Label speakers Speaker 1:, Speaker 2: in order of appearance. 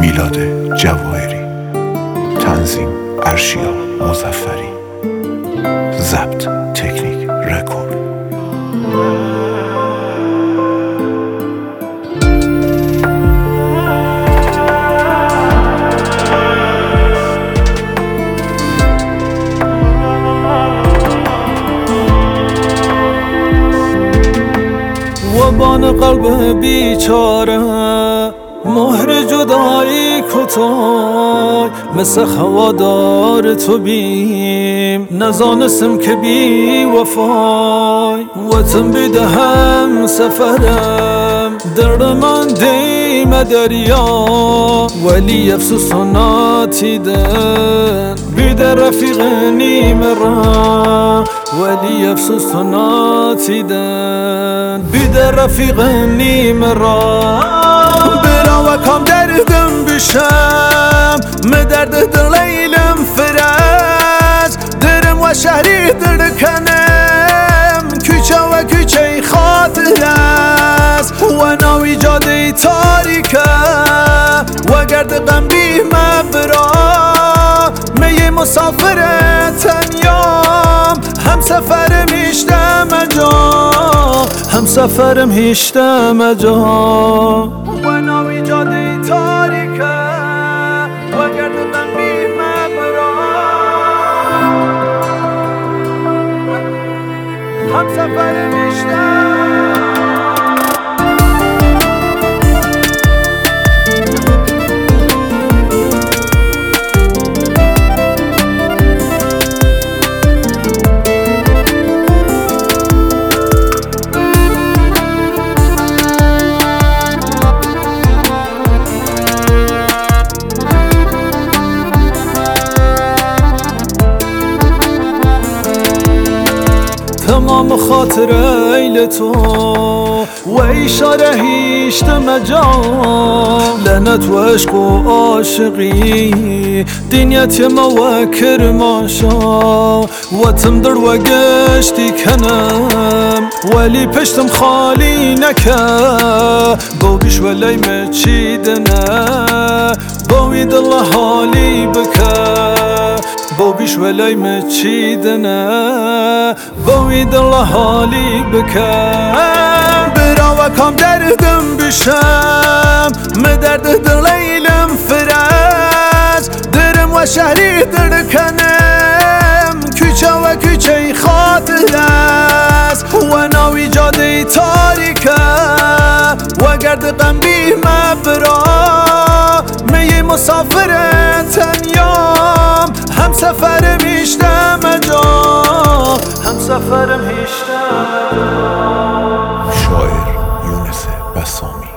Speaker 1: میلاد جواهری، تنظیم ارشیا مظفری، ضبط تکنیک رکورد.
Speaker 2: وبان قلب بیچاره مهر جدایی کتای، مثل هوادار تو بیم نزانستم که بی وفای. وطن بیده هم سفرم در من دیم دریا، ولی افسوس و ناتیدن بیده رفیق نیم را، ولی افسوس و ناتیدن بیده رفیق نیم را. و کام دردم بشم مدرد دلیلم فرز، درم و شهری درکنم کوچه و کوچه خاطر است، و ناوی جاده تاریکه و گرد غم بی مبرا. می مسافر تنیام هم سفرم هیشتم اجا، هم سفرم هیشتم اجا. و ناوی جاده تاریکه و گرد غم بی مبرا، هم سفرم هیشتم. تمام خاطر ایل تو و اشاره هیشتم جا، لعنت و عشق و عاشقی دینیت ما و کرماشا. وطم در و گشتی کنم ولی پشتم خالی نکه، بودیش ولی مچیدنه باوید الله حالی بکه، بوبیش ولی مچیدنه باوید الله حالی بکن. برا و کام دردم بشم مدرد دلیلم فرز، درم و شهری درکنم کوچه و کوچه خاطر است، و ناوی جاده تاریکه و گرد غم بی مبرا. می مسافر تنیام هم سفرم هیشتم اجا، هم سفرم هیشتم.
Speaker 1: شاعر یونس بسامی.